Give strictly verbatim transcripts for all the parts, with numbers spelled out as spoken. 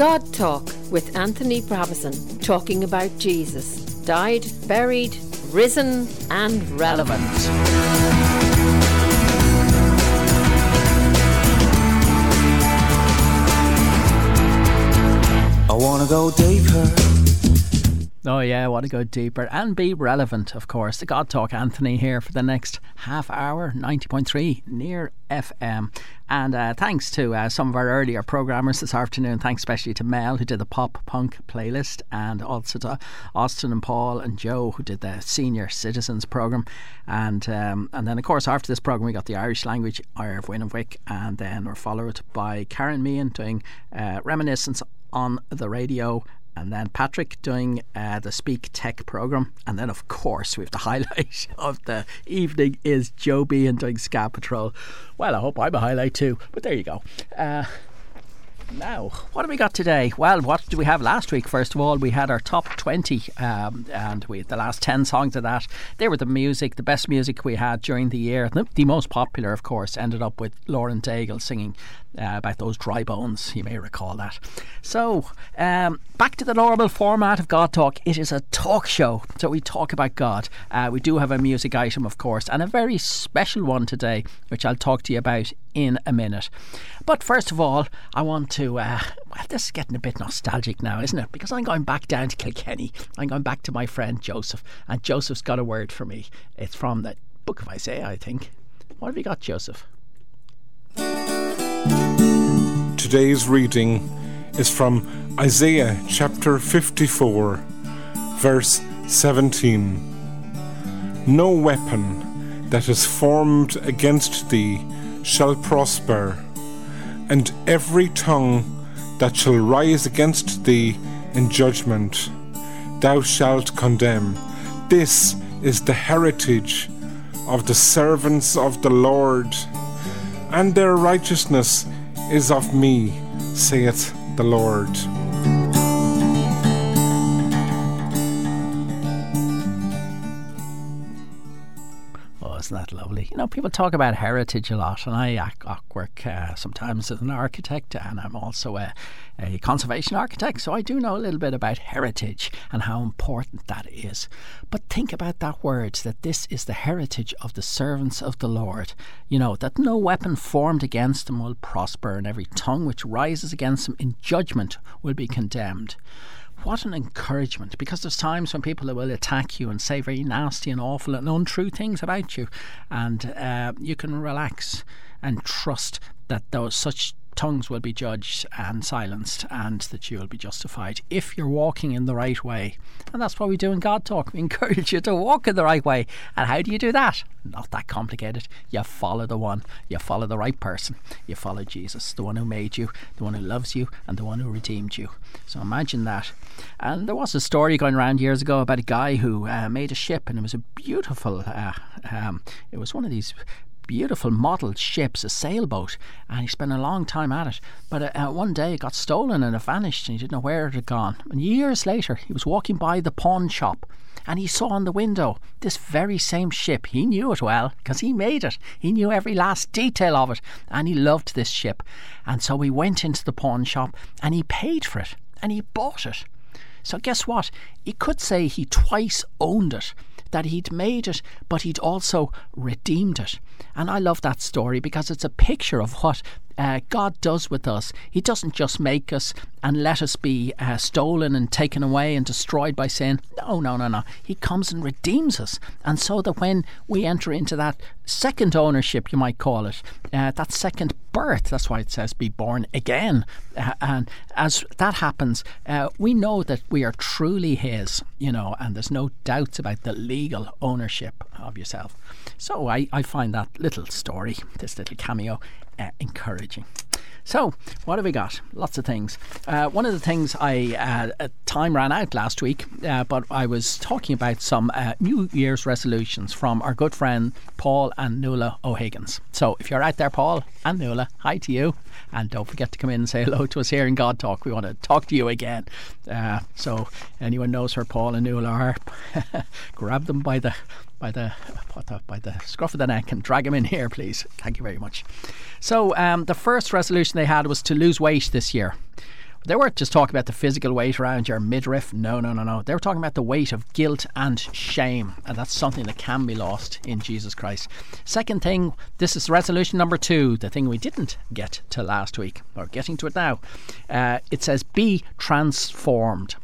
God Talk with Anthony Brabazon, talking about Jesus, died, buried, risen and relevant. I want to go deeper. Oh yeah, I want to go deeper and be relevant, of course. The God Talk Anthony here for the next half hour, ninety point three Near F M. And uh, thanks to uh, some of our earlier programmers this afternoon. Thanks especially to Mel, who did the pop punk playlist, and also to Austin and Paul and Joe, who did the Senior Citizens programme. And um, and then, of course, after this programme, we got the Irish language, Ire of Winnivick, and then we're followed by Karen Meehan doing uh, Reminiscence on the radio. And then Patrick doing uh, the Speak Tech programme. And then, of course, we have the highlight of the evening is Joe Behan doing Ska Patrol. Well, I hope I'm a highlight too. But there you go. Uh, now, what have we got today? Well, what did we have last week? First of all, we had our top twenty, um, and we had the last ten songs of that. They were the music, the best music we had during the year. The, the most popular, of course, ended up with Lauren Daigle singing uh, about those dry bones. You may recall that. So, um, back to the normal format of God Talk. It is a talk show, so we talk about God. Uh, we do have a music item, of course, and a very special one today, which I'll talk to you about in a minute. But first of all, I want to, uh, well, this is getting a bit nostalgic now, isn't it? Because I'm going back down to Kilkenny. I'm going back to my friend Joseph, and Joseph's got a word for me. It's from the Book of Isaiah, I think. What have you got, Joseph? Today's reading is from Isaiah chapter fifty-four, verse seventeen. No weapon that is formed against thee shall prosper, and every tongue that shall rise against thee in judgment thou shalt condemn. This is the heritage of the servants of the Lord, and their righteousness is of me, saith the Lord. Isn't that lovely? You know, people talk about heritage a lot, and I, I work uh, sometimes as an architect, and I'm also a, a conservation architect, so I do know a little bit about heritage and how important that is. But think about that word, that this is the heritage of the servants of the Lord. You know, that no weapon formed against them will prosper, and every tongue which rises against them in judgment will be condemned. What an encouragement, because there's times when people will attack you and say very nasty and awful and untrue things about you, and uh, you can relax and trust that those such tongues will be judged and silenced, and that you will be justified if you're walking in the right way. And that's what we do in God Talk. We encourage you to walk in the right way. And how do you do that? Not that complicated. You follow the one. You follow the right person. You follow Jesus, the one who made you, the one who loves you, and the one who redeemed you. So imagine that. And there was a story going around years ago about a guy who uh, made a ship, and it was a beautiful uh, um, it was one of these beautiful modelled ships, a sailboat, and he spent a long time at it. But uh, one day it got stolen and it vanished, and he didn't know where it had gone. And years later, he was walking by the pawn shop, and he saw on the window this very same ship. He knew it well because he made it. He knew every last detail of it, and he loved this ship. And so he went into the pawn shop and he paid for it, and he bought it. So guess what? He could say he twice owned it, that he'd made it, but he'd also redeemed it. And I love that story because it's a picture of what uh, God does with us. He doesn't just make us and let us be uh, stolen and taken away and destroyed by sin. No, no, no, no. He comes and redeems us. And so that when we enter into that second ownership, you might call it, uh, that second birth, that's why it says be born again. Uh, and as that happens, uh, we know that we are truly His, you know, and there's no doubts about the legal ownership of yourself. So I, I find that little story, this little cameo, uh, encouraging. So, what have we got? Lots of things. Uh, one of the things I uh, time ran out last week, uh, but I was talking about some uh, New Year's resolutions from our good friend Paul and Nuala O'Higgins. So, if you're out there, Paul and Nuala, hi to you, and don't forget to come in and say hello to us here in God Talk. We want to talk to you again. Uh, so, anyone knows where Paul and Nuala are, grab them by the by the by the scruff of the neck and drag them in here, please. Thank you very much. So um, the first resolution they had was to lose weight this year. They weren't just talking about the physical weight around your midriff. No, no, no, no. They were talking about the weight of guilt and shame. And that's something that can be lost in Jesus Christ. Second thing, this is resolution number two, the thing we didn't get to last week. We're getting to it now. Uh, it says, be transformed.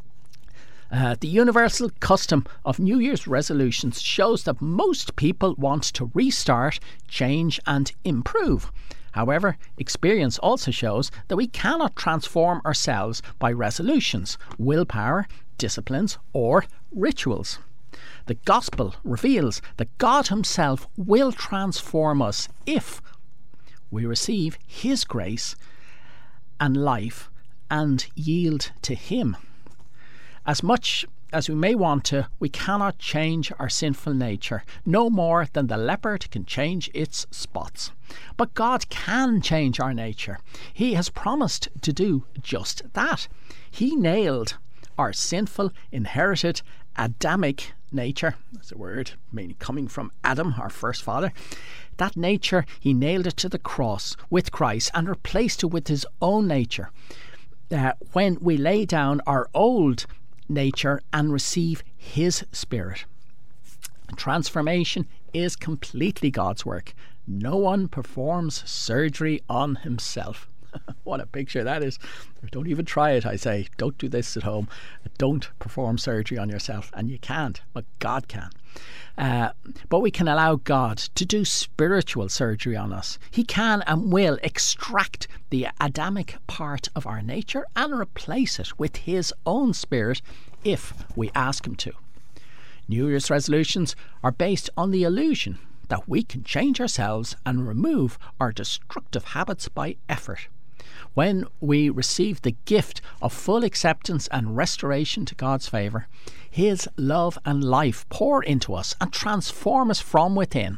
Uh, the universal custom of New Year's resolutions shows that most people want to restart, change and improve. However, experience also shows that we cannot transform ourselves by resolutions, willpower, disciplines or rituals. The gospel reveals that God himself will transform us if we receive his grace and life and yield to him. As much as we may want to, we cannot change our sinful nature, no more than the leopard can change its spots. But God can change our nature. He has promised to do just that. He nailed our sinful, inherited, Adamic nature. That's a word meaning coming from Adam, our first father. That nature, he nailed it to the cross with Christ and replaced it with his own nature. Uh, when we lay down our old nature and receive his spirit. Transformation is completely God's work. No one performs surgery on himself. What a picture that is. Don't even try it, I say. Don't do this at home. Don't perform surgery on yourself. And you can't, but God can. Uh, but we can allow God to do spiritual surgery on us. He can and will extract the Adamic part of our nature and replace it with his own spirit if we ask him to. New Year's resolutions are based on the illusion that we can change ourselves and remove our destructive habits by effort. When we receive the gift of full acceptance and restoration to God's favour, his love and life pour into us and transform us from within.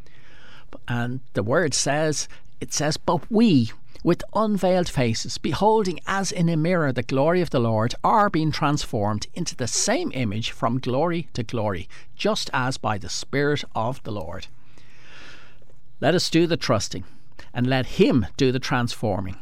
And the word says, it says, but we, with unveiled faces, beholding as in a mirror the glory of the Lord, are being transformed into the same image from glory to glory, just as by the Spirit of the Lord. Let us do the trusting and let him do the transforming.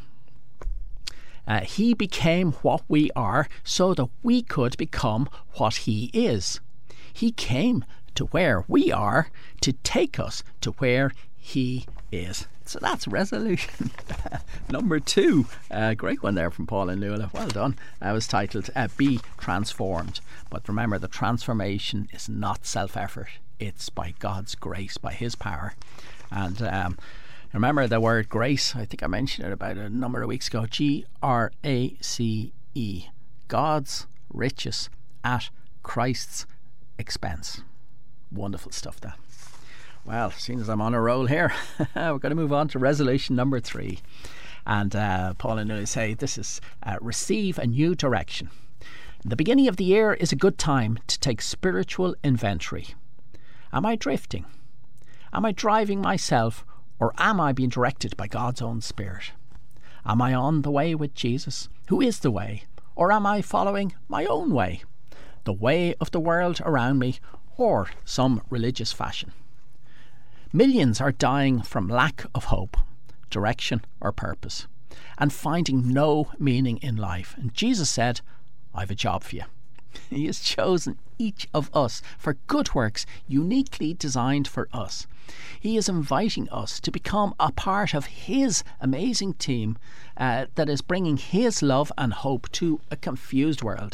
Uh, he became what we are so that we could become what he is. He came to where we are to take us to where he is. So that's resolution number two. Uh, great one there from Paul and Nuala. Well done. It was titled uh, Be Transformed. But remember, the transformation is not self-effort. It's by God's grace, by his power. And um, remember the word grace, I think I mentioned it about a number of weeks ago. G R A C E. God's riches at Christ's expense. Wonderful stuff, that. Well, seeing as I'm on a roll here, we're going to move on to resolution number three. And uh, Paul and Nuala say this is uh, receive a new direction. The beginning of the year is a good time to take spiritual inventory. Am I drifting? Am I driving myself, or am I being directed by God's own Spirit? Am I on the way with Jesus, who is the way, or am I following my own way, the way of the world around me, or some religious fashion? Millions are dying from lack of hope, direction or purpose, and finding no meaning in life. And Jesus said, I've a job for you. He has chosen each of us for good works uniquely designed for us. He is inviting us to become a part of his amazing team uh, that is bringing his love and hope to a confused world.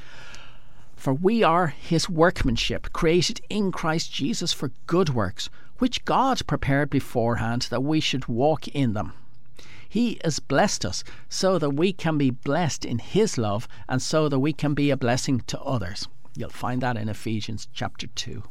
For we are his workmanship, created in Christ Jesus for good works, which God prepared beforehand that we should walk in them. He has blessed us so that we can be blessed in his love and so that we can be a blessing to others. You'll find that in Ephesians chapter two.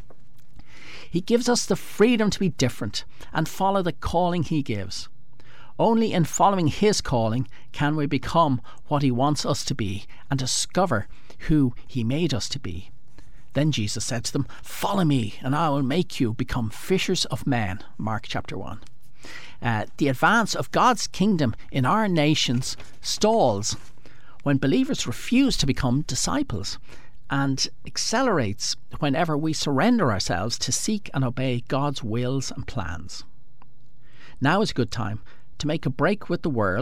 He gives us the freedom to be different and follow the calling he gives. Only in following his calling can we become what he wants us to be and discover who he made us to be. Then Jesus said to them, follow me and I will make you become fishers of men. Mark chapter one. Uh, the advance of God's kingdom in our nations stalls when believers refuse to become disciples, and accelerates whenever we surrender ourselves to seek and obey God's wills and plans. Now is a good time to make a break with the world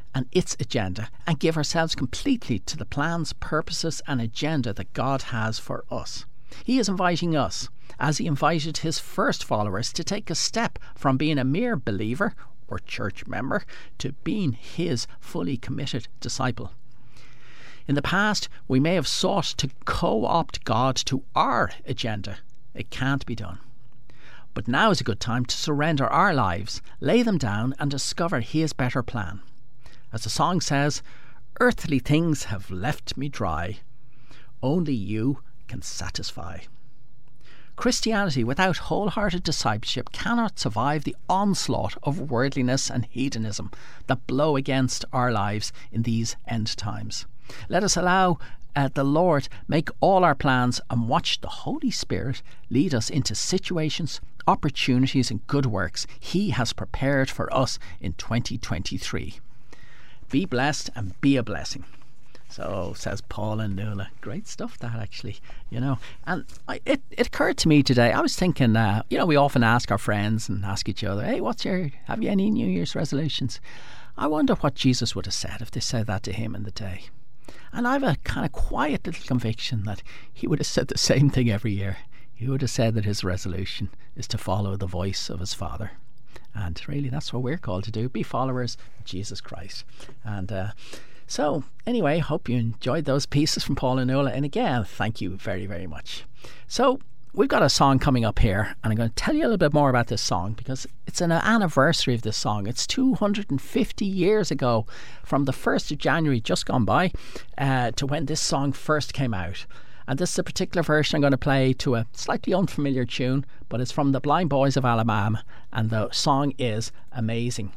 and its agenda and give ourselves completely to the plans, purposes and agenda that God has for us. He is inviting us, as he invited his first followers, to take a step from being a mere believer or church member to being his fully committed disciple. In the past, we may have sought to co-opt God to our agenda. It can't be done. But now is a good time to surrender our lives, lay them down and discover his better plan. As the song says, earthly things have left me dry. Only you can satisfy. Christianity without wholehearted discipleship cannot survive the onslaught of worldliness and hedonism that blow against our lives in these end times. Let us allow uh, the Lord make all our plans and watch the Holy Spirit lead us into situations, opportunities and good works he has prepared for us in twenty twenty-three. Be blessed and be a blessing. So says Paul and Nuala. Great stuff that, actually, you know. And I, it, it occurred to me today, I was thinking, uh, you know, we often ask our friends and ask each other, hey, what's your, have you any New Year's resolutions? I wonder what Jesus would have said if they said that to him in the day. And I have a kind of quiet little conviction that he would have said the same thing every year. He would have said that his resolution is to follow the voice of his Father. And really, that's what we're called to do, be followers of Jesus Christ. And uh, so, anyway, hope you enjoyed those pieces from Paul and Nuala. And again, thank you very, very much. So, we've got a song coming up here, and I'm going to tell you a little bit more about this song because it's an anniversary of this song. It's two hundred fifty years ago from the first of January, just gone by, uh, to when this song first came out. And this is a particular version I'm going to play to a slightly unfamiliar tune, but it's from the Blind Boys of Alabama, and the song is Amazing.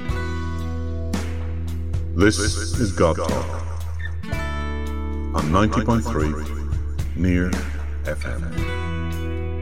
This is God Talk on ninety point three Near F M.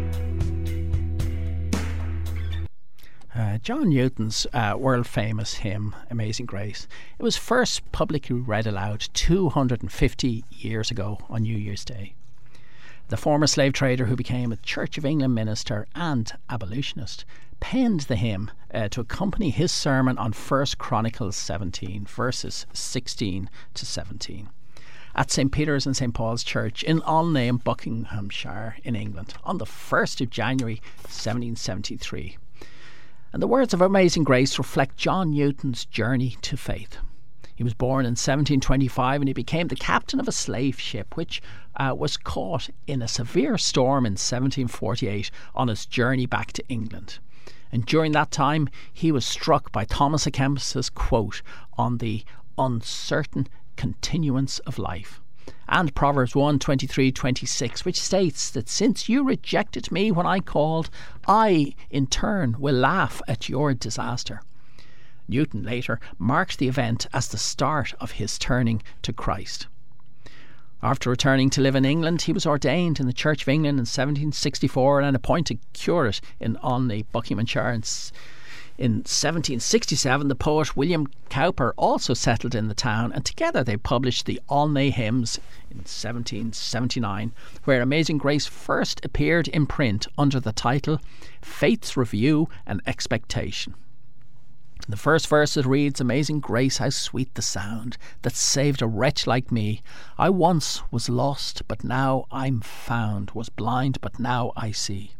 Uh, John Newton's uh, world-famous hymn, Amazing Grace, it was first publicly read aloud two hundred fifty years ago on New Year's Day. The former slave trader who became a Church of England minister and abolitionist penned the hymn uh, to accompany his sermon on First Chronicles seventeen, verses sixteen to seventeen, at Saint Peter's and Saint Paul's Church in Olney in Buckinghamshire in England on the first of January seventeen seventy-three. And the words of Amazing Grace reflect John Newton's journey to faith. He was born in seventeen twenty-five and he became the captain of a slave ship which uh, was caught in a severe storm in seventeen forty-eight on its journey back to England. And during that time he was struck by Thomas à Kempis's quote on the uncertain continuance of life, and Proverbs one twenty-three twenty-six, which states that since you rejected me when I called, I in turn will laugh at your disaster. Newton later marked the event as the start of his turning to Christ. After returning to live in England, he was ordained in the Church of England in seventeen sixty-four and appointed curate in Olney, Buckinghamshire. In seventeen sixty-seven, the poet William Cowper also settled in the town, and together they published the Olney Hymns in seventeen seventy-nine, where Amazing Grace first appeared in print under the title Faith's Review and Expectation. The first verse it reads, Amazing Grace, how sweet the sound that saved a wretch like me. I once was lost, but now I'm found, was blind, but now I see.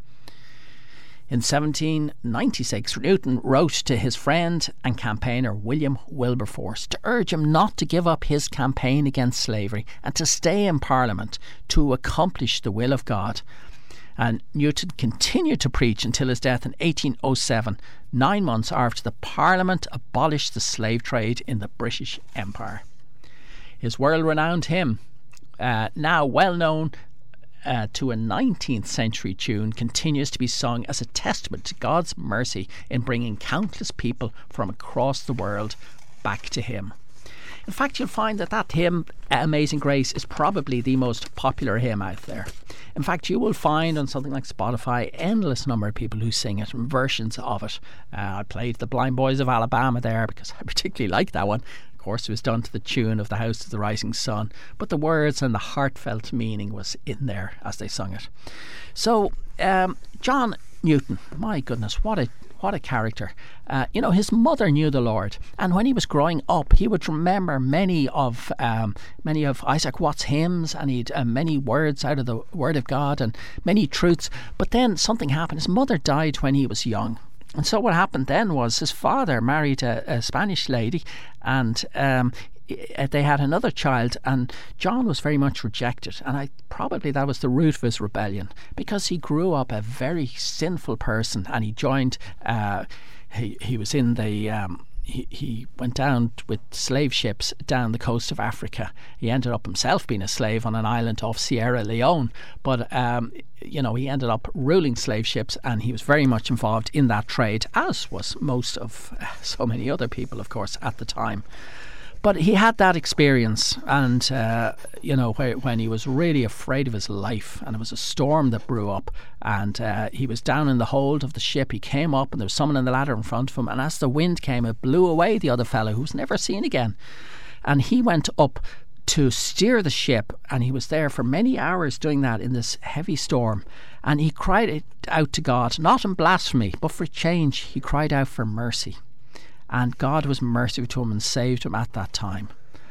In seventeen ninety-six, Newton wrote to his friend and campaigner William Wilberforce to urge him not to give up his campaign against slavery and to stay in Parliament to accomplish the will of God. And Newton continued to preach until his death in eighteen oh seven, nine months after the Parliament abolished the slave trade in the British Empire. His world-renowned hymn, uh, now well known uh, to a nineteenth century tune, continues to be sung as a testament to God's mercy in bringing countless people from across the world back to him. In fact, you'll find that that hymn, Amazing Grace, is probably the most popular hymn out there. In fact, you will find on something like Spotify endless number of people who sing it and versions of it. Uh, I played the Blind Boys of Alabama there because I particularly like that one. Of course, it was done to the tune of The House of the Rising Sun, but the words and the heartfelt meaning was in there as they sung it. So, um, John Newton, my goodness, what a what a character. Uh, you know, his mother knew the Lord, and when he was growing up, he would remember many of um, many of Isaac Watts' hymns, and he'd uh, many words out of the Word of God and many truths. But then something happened. His mother died when he was young. And so what happened then was his father married a, a Spanish lady, and um, they had another child, and John was very much rejected, and I probably that was the root of his rebellion, because he grew up a very sinful person, and he joined uh, he, he was in the um, he, he went down with slave ships down the coast of Africa. He ended up himself being a slave on an island off Sierra Leone, but um, you know, he ended up ruling slave ships, and he was very much involved in that trade, as was most of uh, so many other people, of course, at the time. But he had that experience, and uh, you know, where, when he was really afraid of his life, and it was a storm that blew up, and uh, he was down in the hold of the ship. He came up, and there was someone in the ladder in front of him, and as the wind came, it blew away the other fellow, who was never seen again. And he went up to steer the ship, and he was there for many hours doing that in this heavy storm. And he cried out to God, not in blasphemy, but for change. He cried out for mercy. And God was merciful to him and saved him at that time.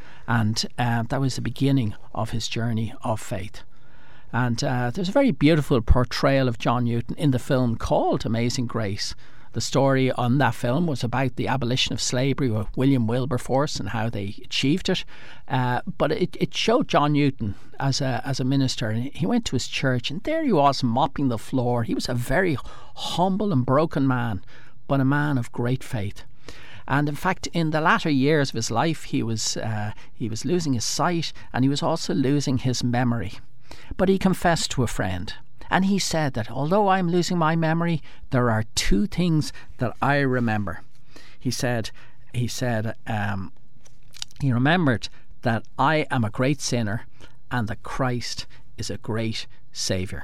And uh, that was the beginning of his journey of faith. And uh, there's a very beautiful portrayal of John Newton in the film called Amazing Grace. The story on that film was about the abolition of slavery with William Wilberforce and how they achieved it. Uh, but it, it showed John Newton as a as a minister. And he went to his church, and there he was mopping the floor. He was a very humble and broken man, but a man of great faith. And in fact, in the latter years of his life, he was uh, he was losing his sight, and he was also losing his memory. But he confessed to a friend, and he said that although I'm losing my memory, there are two things that I remember. He said, he said, um, he remembered that I am a great sinner, and that Christ is a great Saviour.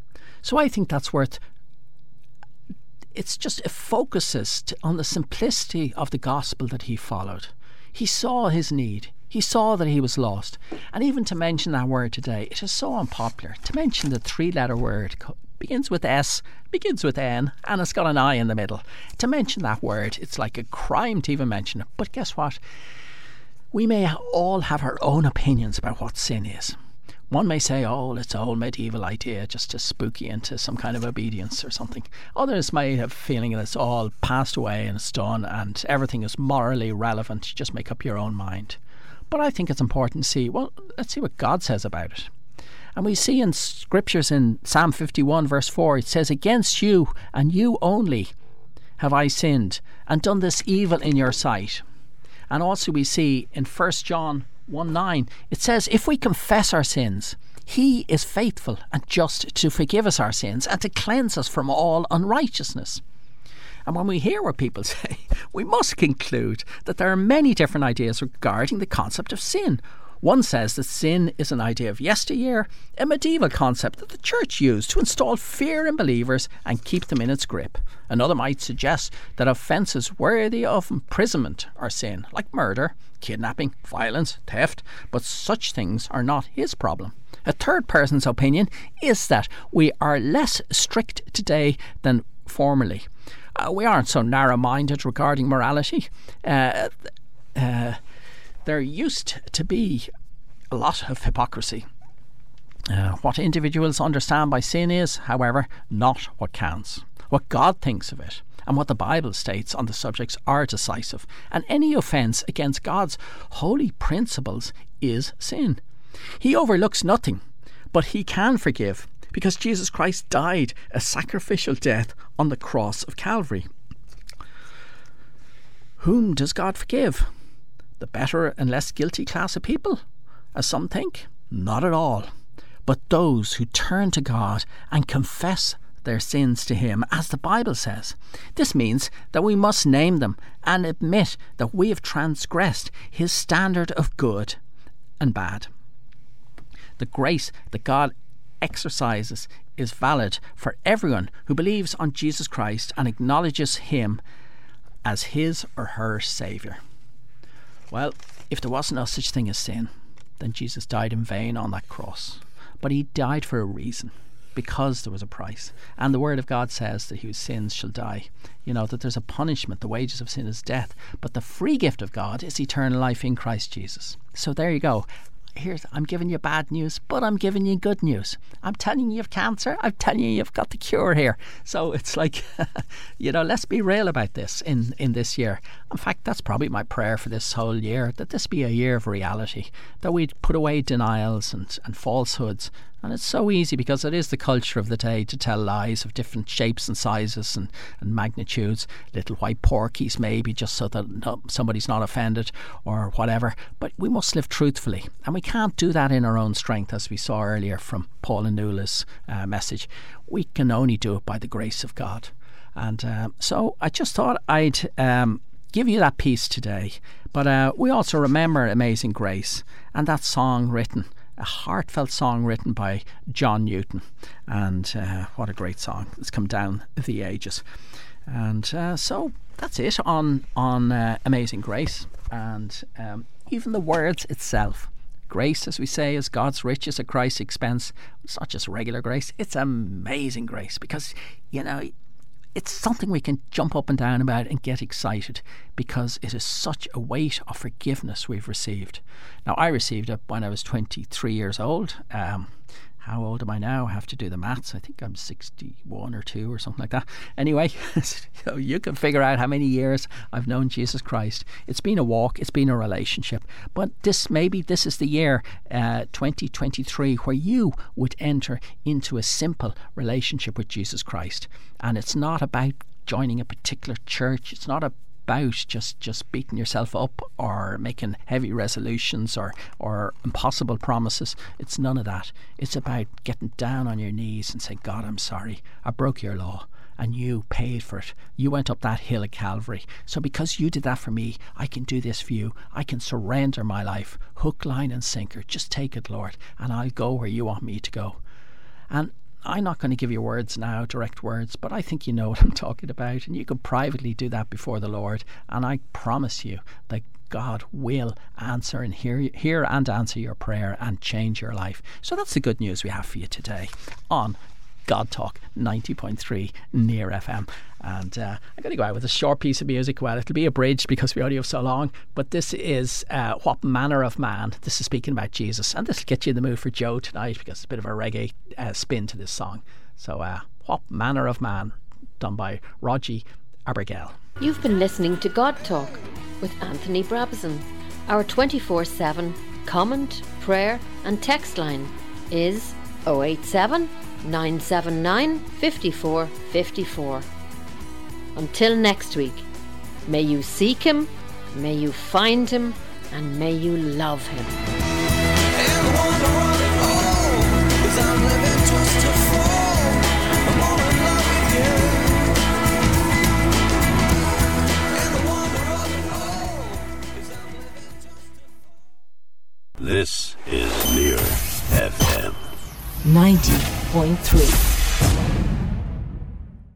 So I think that's worth. It's just, it focuses to, on the simplicity of the gospel that he followed. He saw his need. He saw that he was lost. And even to mention that word today, it is so unpopular. To mention the three-letter word, begins with S, begins with N, and it's got an I in the middle. To mention that word, it's like a crime to even mention it. But guess what? We may all have our own opinions about what sin is. One may say, oh, it's an old medieval idea just to spook you into some kind of obedience or something. Others may have a feeling that it's all passed away and it's done and everything is morally relevant. You just make up your own mind. But I think it's important to see, well, let's see what God says about it. And we see in scriptures in Psalm fifty-one verse four, it says, against you and you only have I sinned and done this evil in your sight. And also we see in First John one nine, it says, if we confess our sins, he is faithful and just to forgive us our sins and to cleanse us from all unrighteousness. And when we hear what people say, we must conclude that there are many different ideas regarding the concept of sin. One says that sin is an idea of yesteryear, a medieval concept that the church used to install fear in believers and keep them in its grip. Another might suggest that offences worthy of imprisonment are sin, like murder, kidnapping, violence, theft, but such things are not his problem. A third person's opinion is that we are less strict today than formerly. Uh, we aren't so narrow-minded regarding morality. Uh, uh, there used to be a lot of hypocrisy. Uh, what individuals understand by sin is, however, not what counts. What God thinks of it and what the Bible states on the subjects are decisive, and any offence against God's holy principles is sin. He overlooks nothing, but he can forgive, because Jesus Christ died a sacrificial death on the cross of Calvary. Whom does God forgive? The better and less guilty class of people, as some think? Not at all. But those who turn to God and confess their sins to him, as the Bible says. This means that we must name them and admit that we have transgressed his standard of good and bad. The grace that God exercises is valid for everyone who believes on Jesus Christ and acknowledges him as his or her Saviour. Well, if there was no such thing as sin, then Jesus died in vain on that cross. But he died for a reason, because there was a price. And the Word of God says that whose sins shall die. You know, that there's a punishment. The wages of sin is death. But the free gift of God is eternal life in Christ Jesus. So there you go. Here's, I'm giving you bad news, but I'm giving you good news. I'm telling you you have cancer. I'm telling you you've got the cure here. So it's like, you know, let's be real about this in, in this year. In fact, that's probably my prayer for this whole year, that this be a year of reality, that we'd put away denials and, and falsehoods. And it's so easy because it is the culture of the day to tell lies of different shapes and sizes and, and magnitudes, little white porkies maybe, just so that no, somebody's not offended or whatever. But we must live truthfully, and we can't do that in our own strength, as we saw earlier from Paul and Nuala's uh, message. We can only do it by the grace of God. And uh, so I just thought I'd um, give you that piece today. But uh, we also remember Amazing Grace and that song written, a heartfelt song written by John Newton. And uh, what a great song. It's come down the ages. And uh, so that's it on, on uh, Amazing Grace. And um, even the words itself. Grace, as we say, is God's riches at Christ's expense. It's not just regular grace, it's amazing grace. Because, you know, it's something we can jump up and down about and get excited, because it is such a weight of forgiveness we've received. Now, I received it when I was twenty-three years old. Um, how old am I now? I have to do the maths. I think I'm sixty-one or two or something like that. Anyway, so you can figure out how many years I've known Jesus Christ. It's been a walk. It's been a relationship. But this maybe this is the year, uh, twenty twenty-three, where you would enter into a simple relationship with Jesus Christ. And it's not about joining a particular church. It's not a about just, just beating yourself up or making heavy resolutions or, or impossible promises. It's none of that. It's about getting down on your knees and saying, God, I'm sorry. I broke your law and you paid for it. You went up that hill at Calvary. So because you did that for me, I can do this for you. I can surrender my life, hook, line and sinker. Just take it, Lord, and I'll go where you want me to go. And I'm not going to give you words now, direct words, but I think you know what I'm talking about, and you can privately do that before the Lord, and I promise you that God will answer and hear, hear and answer your prayer and change your life. So that's the good news we have for you today on God Talk ninety point three Near F M. And uh, I'm going to go out with a short piece of music. Well, it'll be abridged because we only have so long, but this is uh, What Manner of Man. This is speaking about Jesus, and this will get you in the mood for Joe tonight because it's a bit of a reggae uh, spin to this song. So uh, What Manner of Man, done by Rogie Abergel. You've been listening to God Talk with Anthony Brabazon. Our twenty-four seven comment, prayer and text line is oh eight seven, nine seven nine, five four five four. Until next week, may you seek him, may you find him, and may you love him. This is Near F M ninety point three.